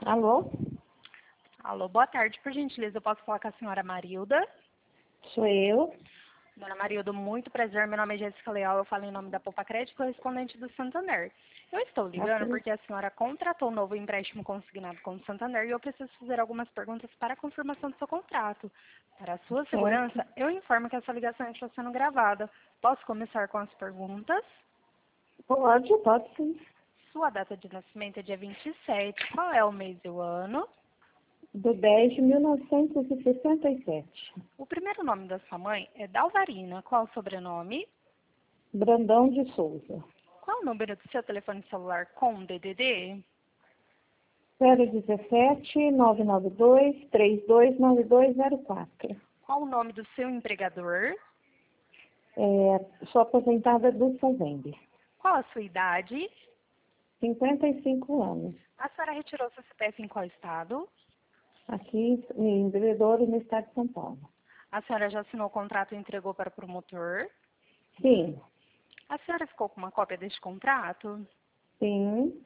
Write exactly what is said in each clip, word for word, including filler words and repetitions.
Alô? Alô, boa tarde. Por gentileza, eu posso falar com a senhora Marilda? Sou eu. Dona Marilda, muito prazer. Meu nome é Jéssica Leal. Eu falo em nome da Poupa Crédito, correspondente do Santander. Eu estou ligando Ok. porque a senhora contratou um novo empréstimo consignado com o Santander e eu preciso fazer algumas perguntas para a confirmação do seu contrato. Para a sua Certo. segurança, eu informo que essa ligação está sendo gravada. Posso começar com as perguntas? Pode, pode sim. Sua data de nascimento é dia vinte e sete. Qual é o mês e o ano? Do dez de mil novecentos e sessenta e sete. O primeiro nome da sua mãe é Dalvarina. Qual o sobrenome? Brandão de Souza. Qual o número do seu telefone celular com D D D? zero dezessete, nove nove dois, três dois nove dois zero quatro. Qual o nome do seu empregador? É, sou aposentada do Fazende. Qual a sua idade? cinquenta e cinco anos. A senhora retirou seu C P F em qual estado? Aqui em Bebedouro, no estado de São Paulo. A senhora já assinou o contrato e entregou para o promotor? Sim, A senhora ficou com uma cópia deste contrato? sim.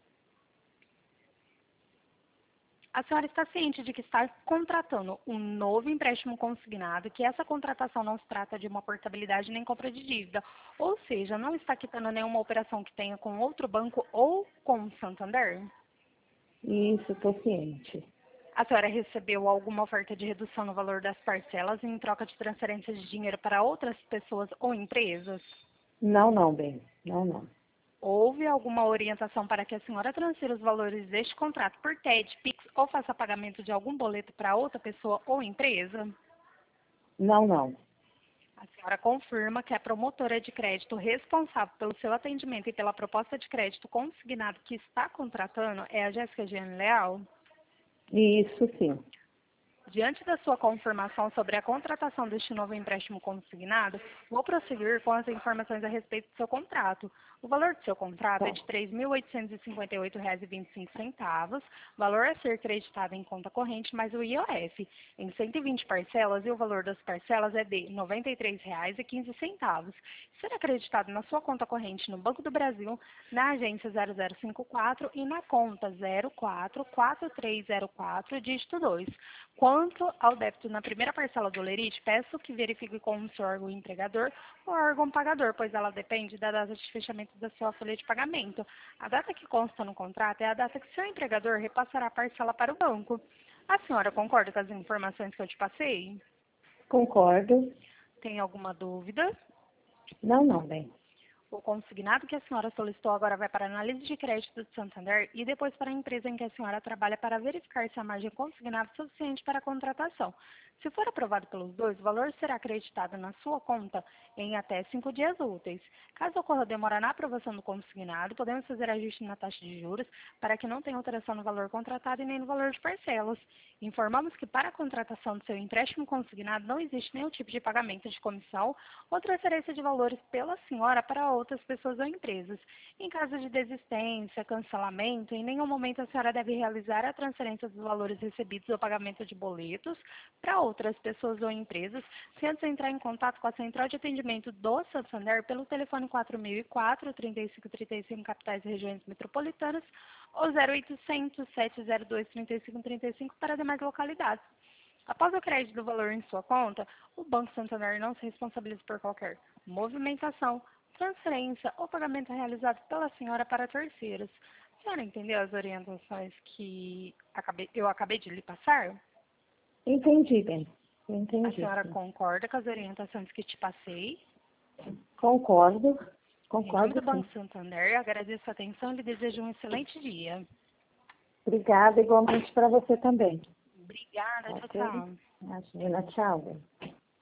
A senhora está ciente de que está contratando um novo empréstimo consignado, que essa contratação não se trata de uma portabilidade nem compra de dívida, ou seja, não está quitando nenhuma operação que tenha com outro banco ou com o Santander? Isso, estou ciente. A senhora recebeu alguma oferta de redução no valor das parcelas em troca de transferência de dinheiro para outras pessoas ou empresas? Não, não, bem. Não, não. Houve alguma orientação para que a senhora transfira os valores deste contrato por T E D, Pix ou faça pagamento de algum boleto para outra pessoa ou empresa? Não, não. A senhora confirma que a promotora de crédito responsável pelo seu atendimento e pela proposta de crédito consignado que está contratando é a Jéssica Giane Leal? Isso, sim. Diante da sua confirmação sobre a contratação deste novo empréstimo consignado, vou prosseguir com as informações a respeito do seu contrato. O valor do seu contrato é Tá. de três mil oitocentos e cinquenta e oito reais e vinte e cinco centavos, valor a ser creditado em conta corrente mais o I O F, em cento e vinte parcelas, e o valor das parcelas é de noventa e três reais e quinze centavos. Será acreditado na sua conta corrente no Banco do Brasil, na agência zero zero cinco quatro e na conta zero quatro quatro três zero quatro, dígito dois. Quanto ao débito na primeira parcela do lerite, peço que verifique com o seu órgão empregador ou órgão pagador, pois ela depende da data de fechamento da sua folha de pagamento. A data que consta no contrato é a data que seu empregador repassará a parcela para o banco. A senhora concorda com as informações que eu te passei? Concordo. Tem alguma dúvida? Não, não, bem. O consignado que a senhora solicitou agora vai para a análise de crédito do Santander e depois para a empresa em que a senhora trabalha para verificar se a margem consignada é suficiente para a contratação. Se for aprovado pelos dois, o valor será acreditado na sua conta em até cinco dias úteis. Caso ocorra demora na aprovação do consignado, podemos fazer ajuste na taxa de juros para que não tenha alteração no valor contratado e nem no valor de parcelas. Informamos que para a contratação do seu empréstimo consignado não existe nenhum tipo de pagamento de comissão ou transferência de valores pela senhora para outras pessoas ou empresas. Em caso de desistência, cancelamento, em nenhum momento a senhora deve realizar a transferência dos valores recebidos ou pagamento de boletos para outras pessoas ou empresas, se antes entrar em contato com a central de atendimento do Santander pelo telefone quatro mil e quatro, trinta e cinco trinta e cinco, capitais e regiões metropolitanas, ou zero oitocentos, sete zero dois, trinta e cinco trinta e cinco para demais localidades. Após o crédito do valor em sua conta, o Banco Santander não se responsabiliza por qualquer movimentação, transferência ou pagamento realizado pela senhora para terceiros. A senhora entendeu as orientações que acabei- eu acabei de lhe passar? Entendi, bem. A Entendi, senhora sim. concorda com as orientações que te passei? Concordo. Em nome Concordo, do sim. Banco Santander, agradeço a atenção e lhe desejo um excelente dia. Obrigada, igualmente para você também. Obrigada, tchau, Ok? tchau. Imagina, tchau, bem.